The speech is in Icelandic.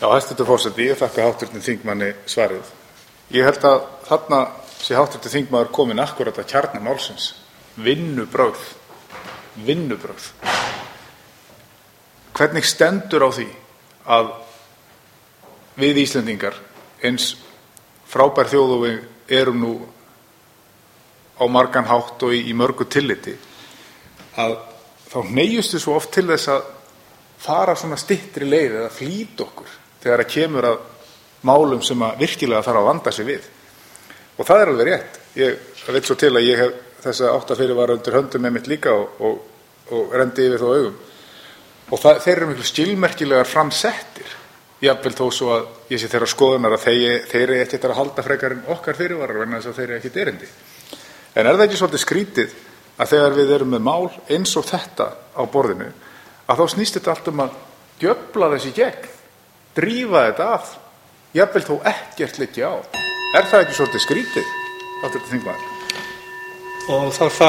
Já, hæstvirtur forseti, ég þakka hv. þingmanni svarið. Ég held að þarna sé hv. þingmaður kominn akkúrat að kjarna málsins. Vinnubrögð. Hvernig stendur á því að við Íslendingar, eins frábær þjóð og við erum nú á margan hátt og í mörgu tilliti, að þá hneigjumst við svo oft til þess að fara svona styttri leið eða flýta okkur þegar að kemur að málum sem að virkilega þarf að vanda sig við. Og það alveg rétt. Ég veit svo til að ég hef þessa 8 fyrirvara undir höndum með mitt líka og rendi yfir þá augum. Og þeir eru miklu skilmerkilegar framsettir. Jafnvel þó svo að ég sé þeirra skoðunar að þeir eru ekkert að halda frekar en okkar fyrirvarar vegna þess að þeir eru ekkert erindi. En það ekki svolítið skrítið að þegar við erum með mál eins og þetta á borðinu, að þá snýst þetta allt að djöfla þessi gegn, drífa þetta af, jafnvel þó ekkert liggi á. Það ekki svolítið skrítið, hv. þingmaður? Og þá